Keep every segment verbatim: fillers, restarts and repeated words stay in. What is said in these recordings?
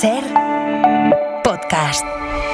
Ser podcast.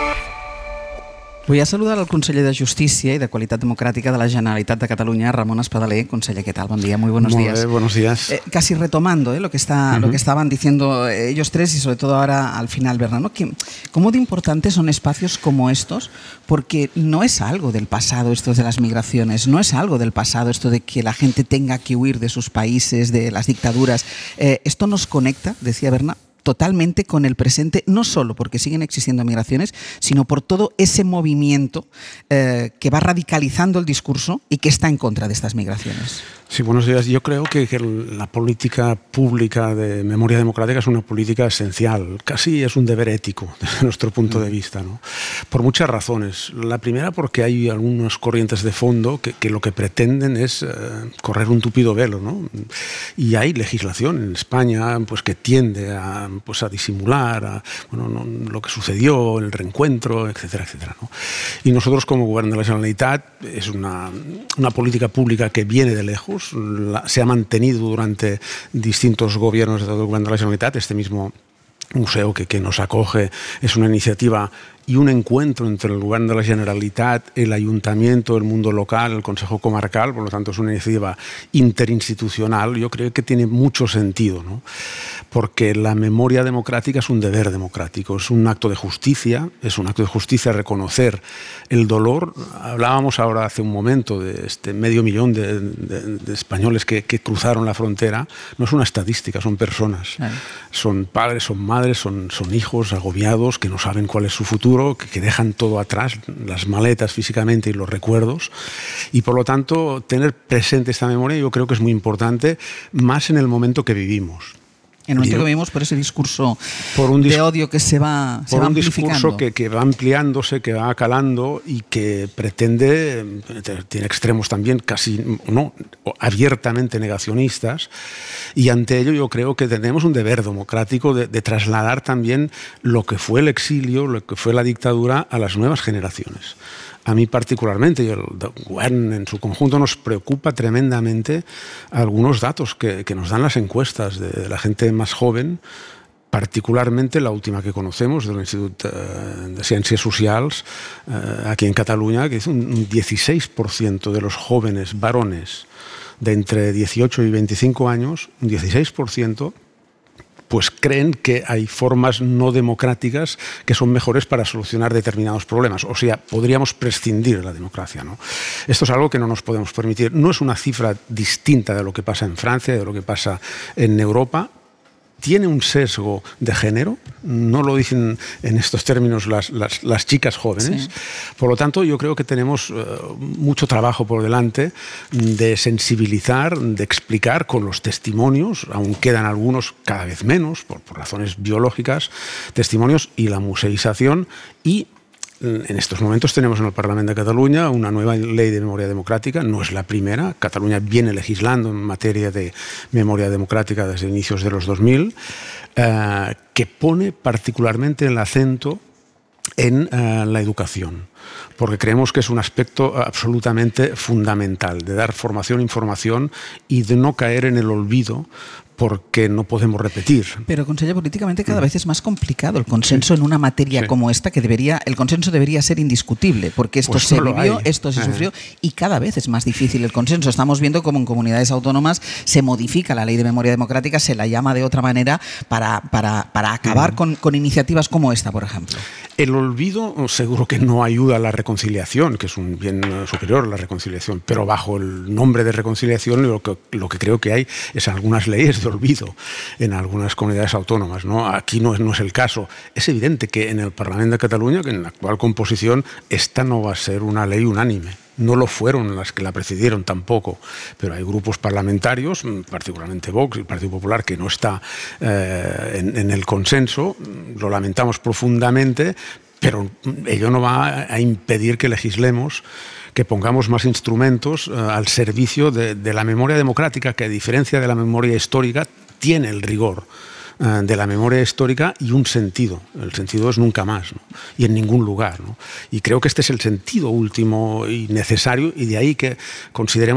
Vull saludar al conseller de Justícia y de Qualitat Democrática de la Generalitat de Cataluña, Ramon Espadaler. Conseller, ¿qué tal? Buen día, muy buenos muy días. Bien, buenos días. Eh, casi retomando eh, lo, que está, uh-huh. lo que estaban diciendo ellos tres y sobre todo ahora al final, Bernat, ¿no? Que, ¿cómo de importantes son espacios como estos? Porque no es algo del pasado esto de las migraciones, no es algo del pasado esto de que la gente tenga que huir de sus países, de las dictaduras. Eh, esto nos conecta, decía Bernat, totalmente con el presente, no solo porque siguen existiendo migraciones, sino por todo ese movimiento eh, que va radicalizando el discurso y que está en contra de estas migraciones. Sí, buenos días. Yo creo que, que la política pública de memoria democrática es una política esencial, casi es un deber ético desde nuestro punto de vista, ¿no? Por muchas razones. La primera porque hay algunas corrientes de fondo que, que lo que pretenden es eh, correr un tupido velo, ¿no? Y hay legislación en España pues, que tiende a, pues, a disimular a, bueno, no, lo que sucedió, el reencuentro, etcétera, etcétera, ¿no? Y nosotros como Govern de la Generalitat es una, una política pública que viene de lejos. La, se ha mantenido durante distintos gobiernos de todo el Govern de la Generalitat. Este mismo museo que, que nos acoge es una iniciativa y un encuentro entre el Govern de la Generalitat, el Ayuntamiento, el mundo local, el Consejo Comarcal. Por lo tanto, es una iniciativa interinstitucional. Yo creo que tiene mucho sentido, ¿no? Porque la memoria democrática es un deber democrático, es un acto de justicia, es un acto de justicia reconocer el dolor. Hablábamos ahora hace un momento de este medio millón de, de, de españoles que, que cruzaron la frontera. No es una estadística, son personas. Claro. Son padres, son madres, son, son hijos agobiados que no saben cuál es su futuro, que dejan todo atrás, las maletas físicamente y los recuerdos, y por lo tanto tener presente esta memoria yo creo que es muy importante, más en el momento que vivimos. En el momento que vivimos por ese discurso por un de odio que se va, se por va un amplificando. Discurso que, que va ampliándose, que va calando y que pretende, tiene extremos también casi, no, abiertamente negacionistas, y ante ello yo creo que tenemos un deber democrático de, de trasladar también lo que fue el exilio, lo que fue la dictadura a las nuevas generaciones. A mí particularmente, y el Govern en su conjunto, nos preocupa tremendamente algunos datos que, que nos dan las encuestas de, de la gente más joven, particularmente la última que conocemos del Institut de Ciències Socials eh, aquí en Cataluña, que dice un dieciséis por ciento de los jóvenes varones de entre dieciocho y veinticinco años, un dieciséis por ciento, pues creen que hay formas no democráticas que son mejores para solucionar determinados problemas. O sea, podríamos prescindir de la democracia, ¿no? Esto es algo que no nos podemos permitir. No es una cifra distinta de lo que pasa en Francia, de lo que pasa en Europa. Tiene un sesgo de género, no lo dicen en estos términos las, las, las chicas jóvenes. Sí. Por lo tanto, yo creo que tenemos uh, mucho trabajo por delante de sensibilizar, de explicar con los testimonios, aún quedan algunos cada vez menos, por, por razones biológicas, testimonios y la museización. Y en estos momentos tenemos en el Parlamento de Cataluña una nueva ley de memoria democrática, no es la primera. Cataluña viene legislando en materia de memoria democrática desde inicios de los dos mil, eh, que pone particularmente el acento en eh, la educación, porque creemos que es un aspecto absolutamente fundamental, de dar formación, información y de no caer en el olvido, porque no podemos repetir. Pero, conseller, políticamente cada vez es más complicado el consenso sí. en una materia sí. como esta, que debería, el consenso debería ser indiscutible, porque esto pues se no vivió, esto se eh. sufrió, y cada vez es más difícil el consenso. Estamos viendo cómo en comunidades autónomas se modifica la ley de memoria democrática, se la llama de otra manera para, para, para acabar uh-huh. con, con iniciativas como esta, por ejemplo. El olvido seguro que no ayuda a la reconciliación, que es un bien superior la reconciliación, pero bajo el nombre de reconciliación lo que, lo que creo que hay es algunas leyes de olvido en algunas comunidades autónomas, ¿no? Aquí no es, no es el caso. Es evidente que en el Parlamento de Cataluña, que en la actual composición, esta no va a ser una ley unánime. No lo fueron las que la precedieron tampoco, pero hay grupos parlamentarios, particularmente Vox y el Partido Popular, que no está eh, en, en el consenso. Lo lamentamos profundamente, pero ello no va a impedir que legislemos, que pongamos más instrumentos uh, al servicio de, de la memoria democrática, que a diferencia de la memoria histórica tiene el rigor uh, de la memoria histórica y un sentido. El sentido es nunca más, ¿no? Y en ningún lugar, ¿no? Y creo que este es el sentido último y necesario, y de ahí que consideremos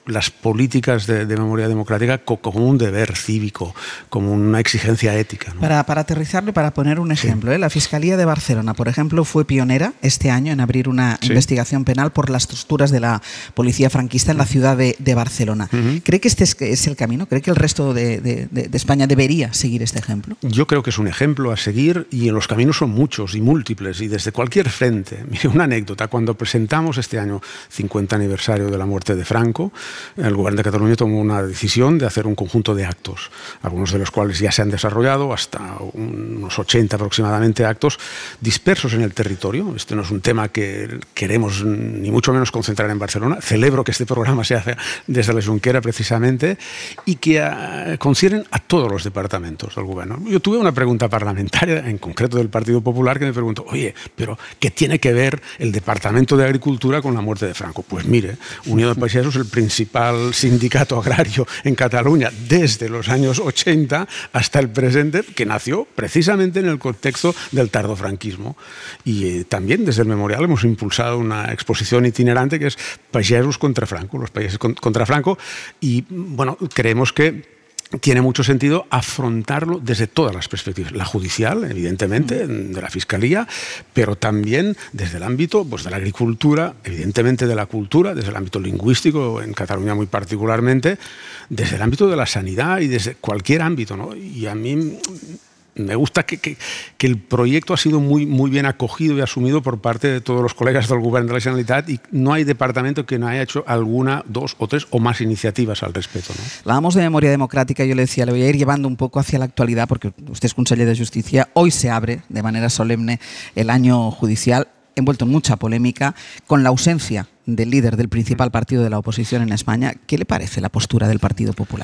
las políticas de, de memoria democrática co, como un deber cívico, como una exigencia ética, ¿no? Para, para aterrizarlo y para poner un ejemplo, sí. ¿eh? La Fiscalía de Barcelona, por ejemplo, fue pionera este año en abrir una sí. investigación penal por las torturas de la policía franquista en la ciudad de, de Barcelona. Uh-huh. ¿Cree que este es, es el camino? ¿Cree que el resto de, de, de España debería seguir este ejemplo? Yo creo que es un ejemplo a seguir y los caminos son muchos y múltiples y desde cualquier frente. Mire, una anécdota, cuando presentamos este año cincuenta aniversario de la muerte de Franco, el Gobierno de Cataluña tomó una decisión de hacer un conjunto de actos, algunos de los cuales ya se han desarrollado, hasta unos ochenta aproximadamente actos dispersos en el territorio. Este no es un tema que queremos ni mucho menos concentrar en Barcelona. Celebro que este programa se hace desde la Junquera precisamente y que uh, concierne a todos los departamentos del Gobierno. Yo tuve una pregunta parlamentaria, en concreto del Partido Popular, que me preguntó, oye, pero ¿qué tiene que ver el Departamento de Agricultura con la muerte de Franco? Pues mire, Unió de Pagesos es el principal sindicato agrario en Cataluña desde los años ochenta hasta el presente, que nació precisamente en el contexto del tardofranquismo. Y eh, también desde el Memorial hemos impulsado una exposición itinerante que es Pagesos contra Franco, los países contra Franco, y bueno, creemos que tiene mucho sentido afrontarlo desde todas las perspectivas. La judicial, evidentemente, de la Fiscalía, pero también desde el ámbito pues, de la agricultura, evidentemente de la cultura, desde el ámbito lingüístico, en Cataluña muy particularmente, desde el ámbito de la sanidad y desde cualquier ámbito, ¿no? Y a mí me gusta que, que, que el proyecto ha sido muy, muy bien acogido y asumido por parte de todos los colegas del Gobierno de la Generalitat y no hay departamento que no haya hecho alguna, dos o tres o más iniciativas al respecto, ¿no? Hablábamos de memoria democrática, yo le decía, le voy a ir llevando un poco hacia la actualidad porque usted es conseller de Justicia. Hoy se abre de manera solemne el año judicial, envuelto en mucha polémica, con la ausencia del líder del principal partido de la oposición en España. ¿Qué le parece la postura del Partido Popular?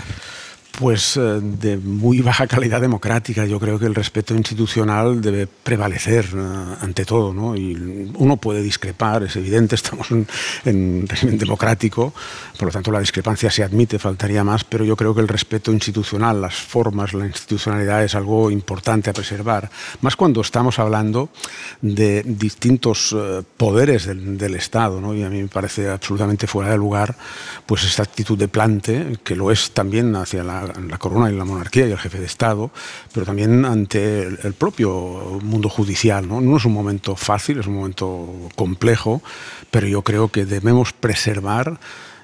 Pues eh, de muy baja calidad democrática. Yo creo que el respeto institucional debe prevalecer eh, ante todo, ¿no? Y uno puede discrepar, es evidente, estamos en, en régimen democrático, por lo tanto la discrepancia se admite, faltaría más, pero yo creo que el respeto institucional, las formas, la institucionalidad es algo importante a preservar, más cuando estamos hablando de distintos eh, poderes del, del Estado, ¿no? Y a mí me parece absolutamente fuera de lugar pues esta actitud de plante, que lo es también hacia la la corona y la monarquía y el jefe de Estado, pero también ante el, el propio mundo judicial, ¿no? No es un momento fácil, es un momento complejo, pero yo creo que debemos preservar.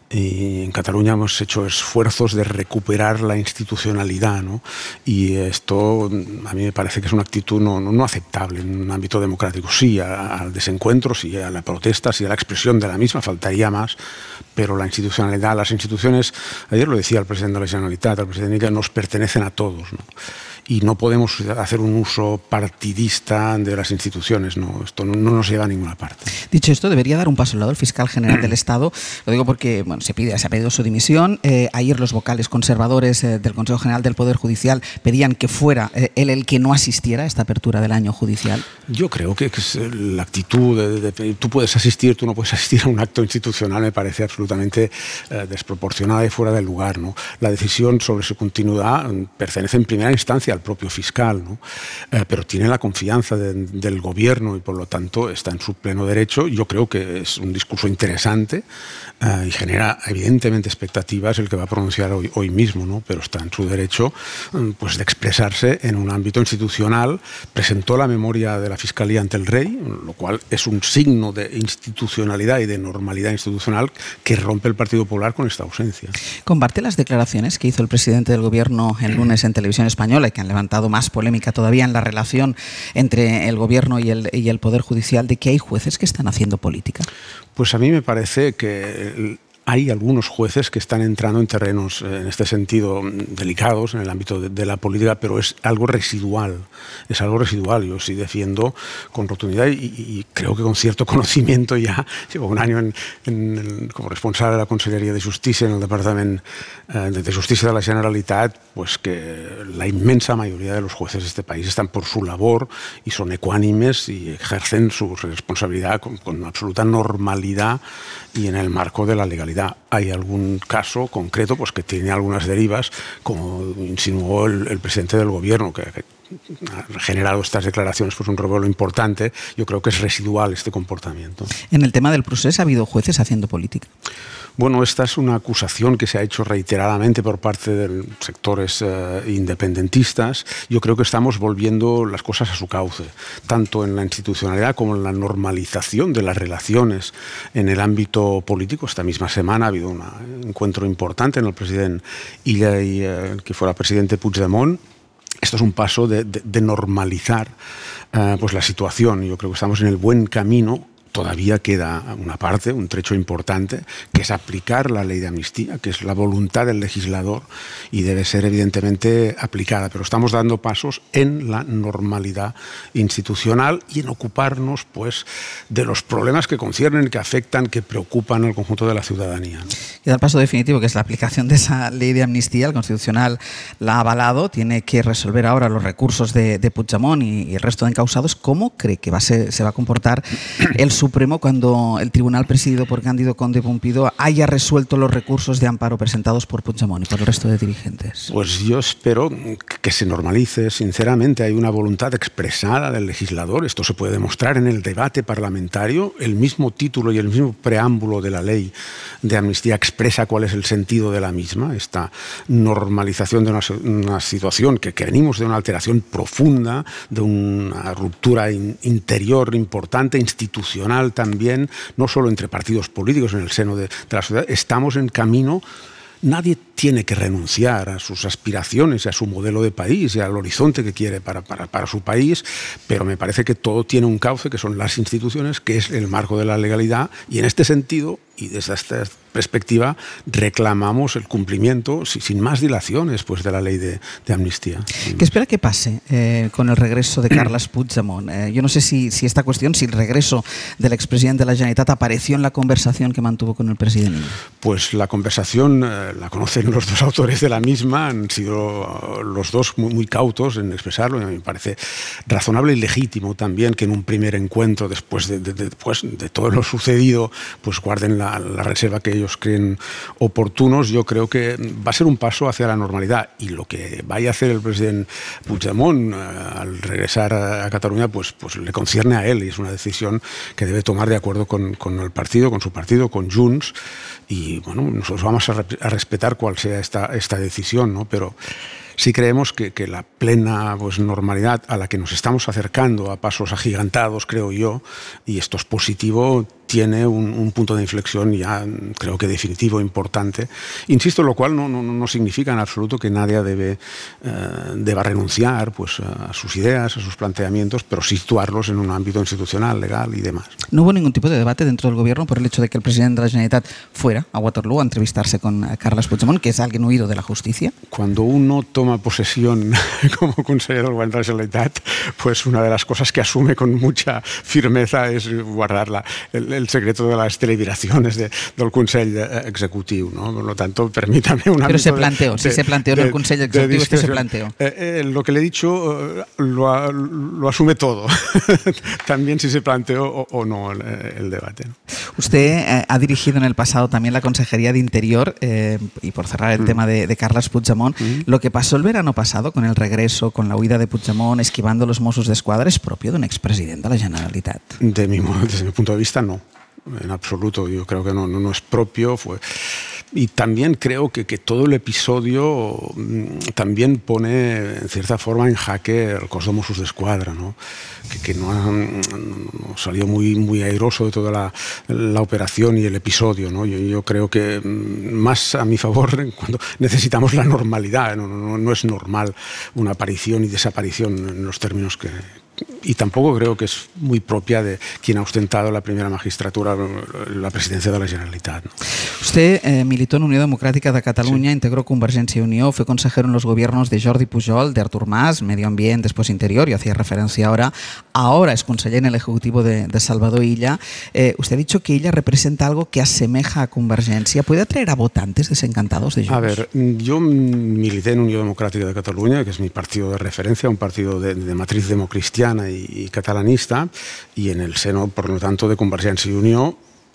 Y en Cataluña hemos hecho esfuerzos de recuperar la institucionalidad, ¿no? Y esto a mí me parece que es una actitud no, no, no aceptable en un ámbito democrático. Sí, al desencuentro, sí, a la protesta, sí, a la expresión de la misma, faltaría más, pero la institucionalidad, las instituciones, ayer lo decía el presidente de la Generalitat, el presidente que nos pertenecen a todos, ¿no? Y no podemos hacer un uso partidista de las instituciones, ¿no? Esto no, no nos lleva a ninguna parte. Dicho esto, debería dar un paso al lado el fiscal general del Estado. Lo digo porque bueno, se, pide, se ha pedido su dimisión. Eh, ayer los vocales conservadores eh, del Consejo General del Poder Judicial pedían que fuera eh, él el que no asistiera a esta apertura del año judicial. Yo creo que, que es la actitud de, de, de tú puedes asistir, tú no puedes asistir a un acto institucional, me parece absolutamente eh, desproporcionada y fuera del lugar, ¿no? La decisión sobre su continuidad pertenece en primera instancia al propio fiscal, ¿no? Eh, pero tiene la confianza de, del gobierno y por lo tanto está en su pleno derecho. Yo creo que es un discurso interesante eh, y genera evidentemente expectativas el que va a pronunciar hoy, hoy mismo, ¿no? Pero está en su derecho pues, de expresarse en un ámbito institucional. Presentó la memoria de la Fiscalía ante el Rey, lo cual es un signo de institucionalidad y de normalidad institucional que rompe el Partido Popular con esta ausencia. ¿Comparte las declaraciones que hizo el presidente del Gobierno el lunes en Televisión Española y que han levantado más polémica todavía en la relación entre el Gobierno y el, y el Poder Judicial, de que hay jueces que están haciendo política? Pues a mí me parece que hay algunos jueces que están entrando en terrenos, en este sentido, delicados en el ámbito de, de la política, pero es algo residual, es algo residual. Yo sí defiendo con rotundidad y, y creo que con cierto conocimiento ya, llevo un año en, en el, como responsable de la Conselleria de Justícia en el Departament eh, de Justícia de la Generalitat, pues que la inmensa mayoría de los jueces de este país están por su labor y son ecuánimes y ejercen su responsabilidad con, con absoluta normalidad y en el marco de la legalidad. Hay algún caso concreto pues, que tiene algunas derivas, como insinuó el, el presidente del Gobierno, que, que ha generado estas declaraciones pues un revuelo importante. Yo creo que es residual este comportamiento. En el tema del proceso, ¿ha habido jueces haciendo política? Bueno, esta es una acusación que se ha hecho reiteradamente por parte de sectores eh, independentistas. Yo creo que estamos volviendo las cosas a su cauce, tanto en la institucionalidad como en la normalización de las relaciones en el ámbito político. Esta misma semana ha habido un encuentro importante en el presidente Illa y eh, el que fuera presidente Puigdemont. Esto es un paso de, de, de normalizar eh, pues la situación. Yo creo que estamos en el buen camino. Todavía queda una parte, un trecho importante, que es aplicar la ley de amnistía, que es la voluntad del legislador y debe ser evidentemente aplicada. Pero estamos dando pasos en la normalidad institucional y en ocuparnos pues, de los problemas que conciernen, que afectan, que preocupan al conjunto de la ciudadanía. Y el paso definitivo, que es la aplicación de esa ley de amnistía, el Constitucional la ha avalado, tiene que resolver ahora los recursos de, de Puigdemont y, y el resto de encausados. ¿Cómo cree que va a ser, se va a comportar el Supremo cuando el tribunal presidido por Cándido Conde Pumpido haya resuelto los recursos de amparo presentados por Puigdemont y por el resto de dirigentes? Pues yo espero que se normalice. Sinceramente, hay una voluntad expresada del legislador. Esto se puede demostrar en el debate parlamentario. El mismo título y el mismo preámbulo de la ley de amnistía expresa cuál es el sentido de la misma. Esta normalización de una, una situación que, que venimos de una alteración profunda, de una ruptura in, interior importante, institucional también, no solo entre partidos políticos en el seno de, de la sociedad. Estamos en camino. Nadie tiene que renunciar a sus aspiraciones, a su modelo de país y al horizonte que quiere para, para, para su país, pero me parece que todo tiene un cauce, que son las instituciones, que es el marco de la legalidad, y en este sentido, y desde esta perspectiva, reclamamos el cumplimiento, sin más dilaciones, pues, de la ley de, de amnistía. ¿Qué espera que pase eh, con el regreso de Carles Puigdemont? Eh, yo no sé si, si esta cuestión, si el regreso del expresidente de la Generalitat apareció en la conversación que mantuvo con el presidente. Pues la conversación eh, la conocen los dos autores de la misma, han sido los dos muy, muy cautos en expresarlo, y a mí me parece razonable y legítimo también que en un primer encuentro, después de, de, de, después de todo lo sucedido, pues guarden la, la reserva que ellos creen oportunos. Yo creo que va a ser un paso hacia la normalidad, y lo que vaya a hacer el presidente Puigdemont eh, al regresar a, a Cataluña, pues, pues le concierne a él, y es una decisión que debe tomar de acuerdo con, con el partido, con su partido, con Junts, y bueno, nosotros vamos a, a respetar cuál sea esta, esta decisión, ¿no? Pero sí creemos que, que la plena pues, normalidad a la que nos estamos acercando a pasos agigantados, creo yo, y esto es positivo, tiene un, un punto de inflexión ya creo que definitivo, importante. Insisto, lo cual no, no, no significa en absoluto que nadie debe, eh, deba renunciar pues, a sus ideas, a sus planteamientos, pero situarlos en un ámbito institucional, legal y demás. ¿No hubo ningún tipo de debate dentro del gobierno por el hecho de que el presidente de la Generalitat fuera a Waterloo a entrevistarse con Carles Puigdemont, que es alguien huido de la justicia? Cuando uno toma posesión como consejero del Govern de la Generalitat, pues una de las cosas que asume con mucha firmeza es guardar la, el, el secreto de las deliberaciones de, del Consell Executiu, ¿no? Por lo tanto, permítame una... Pero se planteó, si se planteó en el Consell Executiu, esto se planteó. Eh, eh, lo que le he dicho eh, lo, lo asume todo, también si se planteó o, o no el, el debate, ¿no? Usted eh, ha dirigido en el pasado también la Consejería de Interior, eh, y por cerrar el mm. tema de, de Carles Puigdemont, mm. lo que pasó el verano pasado con el regreso, con la huida de Puigdemont, esquivando los Mossos d'Esquadra, ¿es propio de un expresidente de la Generalitat? De mi, desde mi punto de vista, no. En absoluto, yo creo que no, no, no es propio. Fue... Y también creo que, que todo el episodio también pone, en cierta forma, en jaque el cos de Mossos d'Esquadra, ¿no? Que, que no, ha, no salió muy, muy airoso de toda la, la operación y el episodio, ¿no? Yo, yo creo que más a mi favor cuando necesitamos la normalidad, no, no, no es normal una aparición y desaparición en los términos que... Y tampoco creo que es muy propia de quien ha ostentado la primera magistratura, la presidencia de la Generalitat, ¿no? Usted eh, militó en Unión Democrática de Cataluña, sí. Integró Convergencia y Unión, fue consejero en los gobiernos de Jordi Pujol, de Artur Mas, Medio Ambiente, después Interior, y hacía referencia ahora. Ahora es conseller en el Ejecutivo de, de Salvador Illa. Eh, usted ha dicho que Illa representa algo que asemeja a Convergencia. ¿Puede atraer a votantes desencantados de Junts? A ver, yo milité en Unión Democrática de Cataluña, que es mi partido de referencia, un partido de, de matriz democristiana y, y catalanista, y en el seno, por lo tanto, de Convergencia y Unión.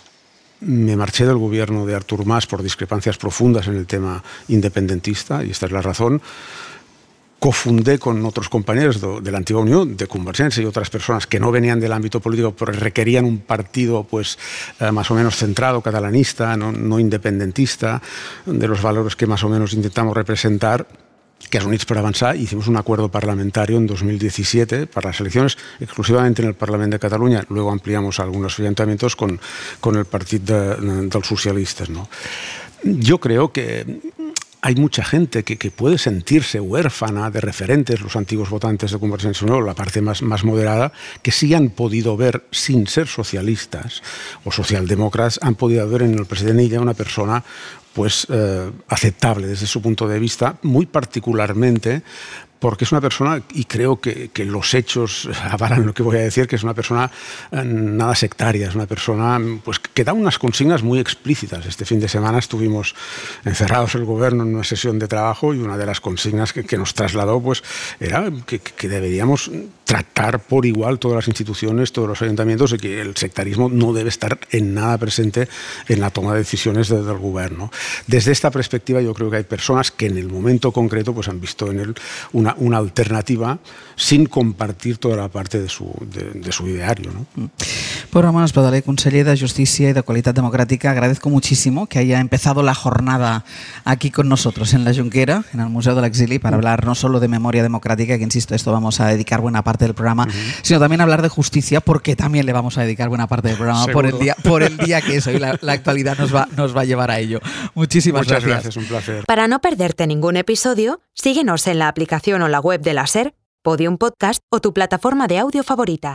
Me marché del gobierno de Artur Mas por discrepancias profundas en el tema independentista, y esta es la razón. cofundé con otros compañeros de, de la antigua Unión, de Convergencia y otras personas que no venían del ámbito político, pero requerían un partido pues eh, más o menos centrado, catalanista, no, no independentista, de los valores que más o menos intentamos representar, que es Units per Avançar. Hicimos un acuerdo parlamentario en dos mil diecisiete para las elecciones exclusivamente en el Parlamento de Cataluña. Luego ampliamos algunos ayuntamientos con, con el Partido de, de, dels Socialistes, ¿no? Yo creo que hay mucha gente que, que puede sentirse huérfana de referentes, los antiguos votantes de Convergencia y Unió, la parte más, más moderada, que sí han podido ver, sin ser socialistas o socialdemócratas, han podido ver en el presidente Illa una persona pues eh, aceptable desde su punto de vista, muy particularmente porque es una persona, y creo que, que los hechos avalan lo que voy a decir, que es una persona eh, nada sectaria, es una persona pues, que da unas consignas muy explícitas. Este fin de semana estuvimos encerrados el gobierno en una sesión de trabajo y una de las consignas que, que nos trasladó pues, era que, que deberíamos tratar por igual todas las instituciones, todos los ayuntamientos, y que el sectarismo no debe estar en nada presente en la toma de decisiones de, del gobierno. Desde esta perspectiva yo creo que hay personas que en el momento concreto pues, han visto en él una, una alternativa sin compartir toda la parte de su, de, de su ideario, ¿no? Pues Ramón Espadaler, conseller de Justicia y de Qualitat Democrática, agradezco muchísimo que haya empezado la jornada aquí con nosotros en la Junquera, en el Museo del Exili, para hablar no solo de memoria democrática, que insisto, esto vamos a dedicar buena parte del programa, uh-huh. sino también hablar de justicia, porque también le vamos a dedicar buena parte del programa por el día, por el día que es hoy. La, la actualidad nos va, nos va a llevar a ello. Muchísimas Muchas gracias. gracias, un placer. Para no perderte ningún episodio, síguenos en la aplicación o la web de la SER, Podium Podcast o tu plataforma de audio favorita.